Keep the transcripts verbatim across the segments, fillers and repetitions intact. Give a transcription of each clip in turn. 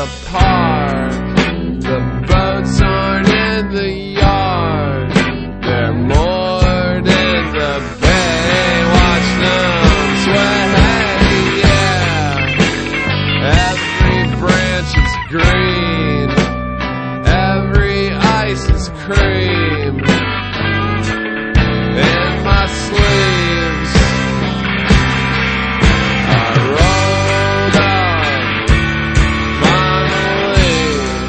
park. The boats aren't in the yard, they're moored in the bay. Watch them sway, yeah. Every branch is green, every ice is cream. In my sleeves I rolled up finally.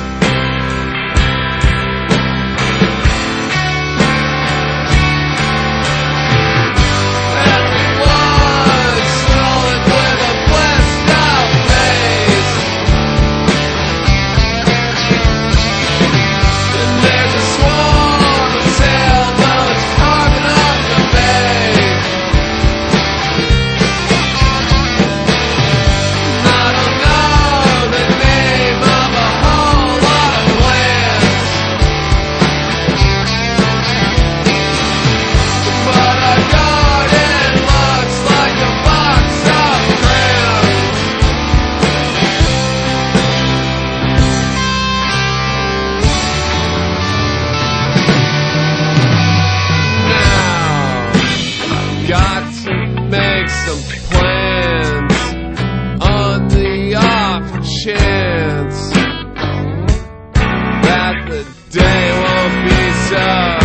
Everyone swollen with a blessed out face, and there's a swarm of sailboats carving up the bay. I don't know the name of a whole lot of lands, but our garden looks like a box of crayons. Now I've got to make some plans on the off chance that the day won't be so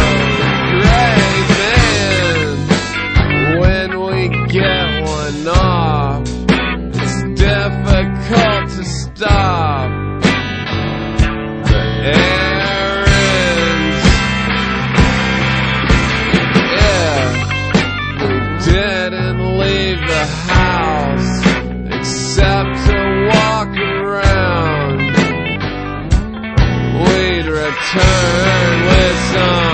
great. Then when we get one off, it's difficult to stop the errands. Yeah, we didn't leave the house except to walk around. We'd return with some